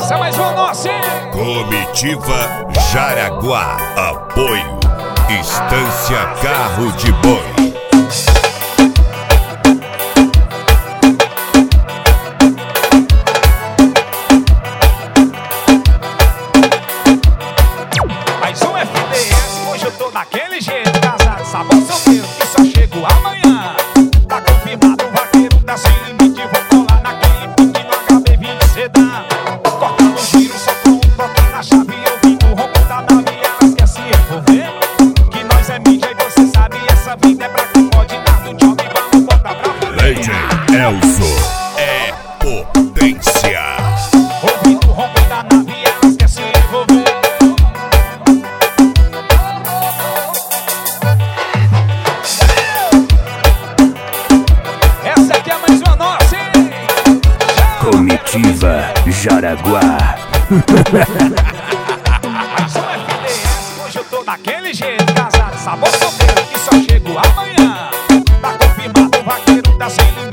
Essa é mais uma nossa, hein? Comitiva Jaraguá. Apoio Estância Carro de Boi. Mais um FDS, hoje eu tô daquele jeito. Casado, sabor solteiro, que só chego amanhã. Tá confirmado o vaqueiro da Sem Limite. Vou colar naquele pique no HB20 sedã. Cortando o giro, só com um toque na chave. Ouvindo o ronco da nave, elas quer se envolver. Que nós é mídia e você sabe, essa vida é pra quem pode dar do job. Vamos botar pra frente. DJ Elzo é potência. Ouvindo o ronco da nave, elas quer se envolver. Essa aqui é mais uma nossa, hein? Comitiva Jaraguá. Mais um FDS, hoje eu tô daquele jeito. Casado, sabor solteiro, que só chego amanhã. Tá confirmado o vaqueiro da Sem Limite.